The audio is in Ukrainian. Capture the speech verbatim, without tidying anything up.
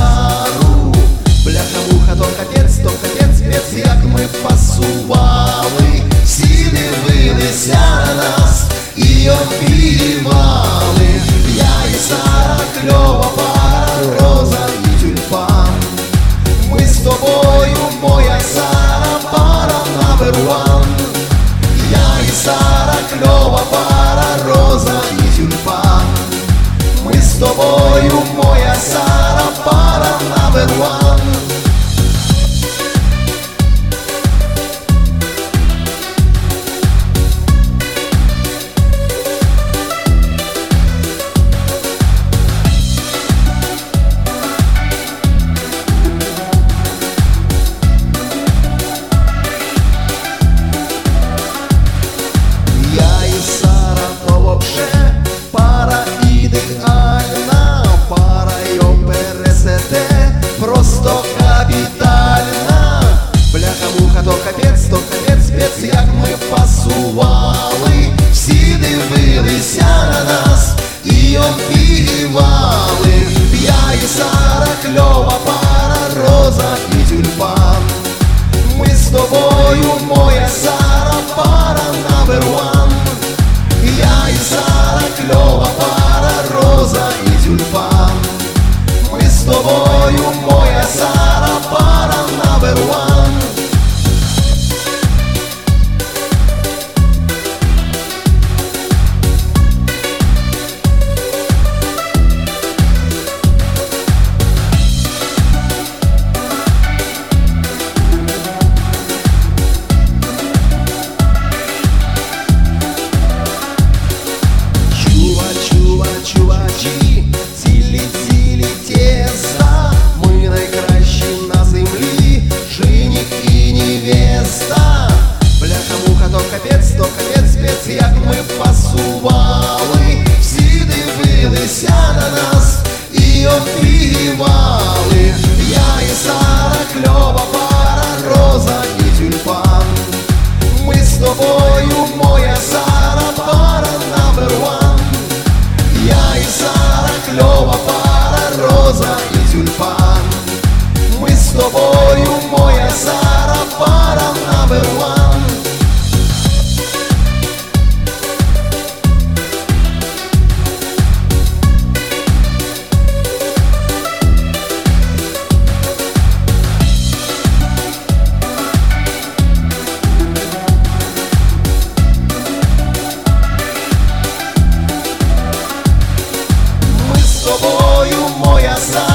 Сару. Бляха-муха, то капець, то капець, спец, як ми пасували, всі дивилися на нас і обіймали. Я і Сара, кльова пара, роза і тюльпан. Ми з тобою, моя Сара, пара номер one. Я і Сара, кльова пара, роза і тюльпан. Ми з тобою, моя Сара, пара номер one. Пара ідеальна, пара його пересете, просто капітальна. Бляха-муха, то капець, то капець, спец, як ми пасували, всі дивилися на нас і обіймали. Я і Сара, кльова пара, роза і тюльпан. Ми з тобою, моя Сара, пара номер one. Я і Сара, кльова пара, роза і тюльпан. Ми з тобою, моя Сара, пара номер one. Чувачі, цілі-цілі тіста, ми найкращі на землі, жених і невеста. Бляха-муха, то капець, то капець, спец, як ми пасували, всі дивилися на нас і обіймали. Я і Сара, кльова пара, роза і тюльпан. Ми з тобою, моя Сара, пара номер one. Я і Сара, кльова пара, роза і тюльпан. Ми з тобою, моя Сара, пара номер one. Ми з тобою, моя Сара.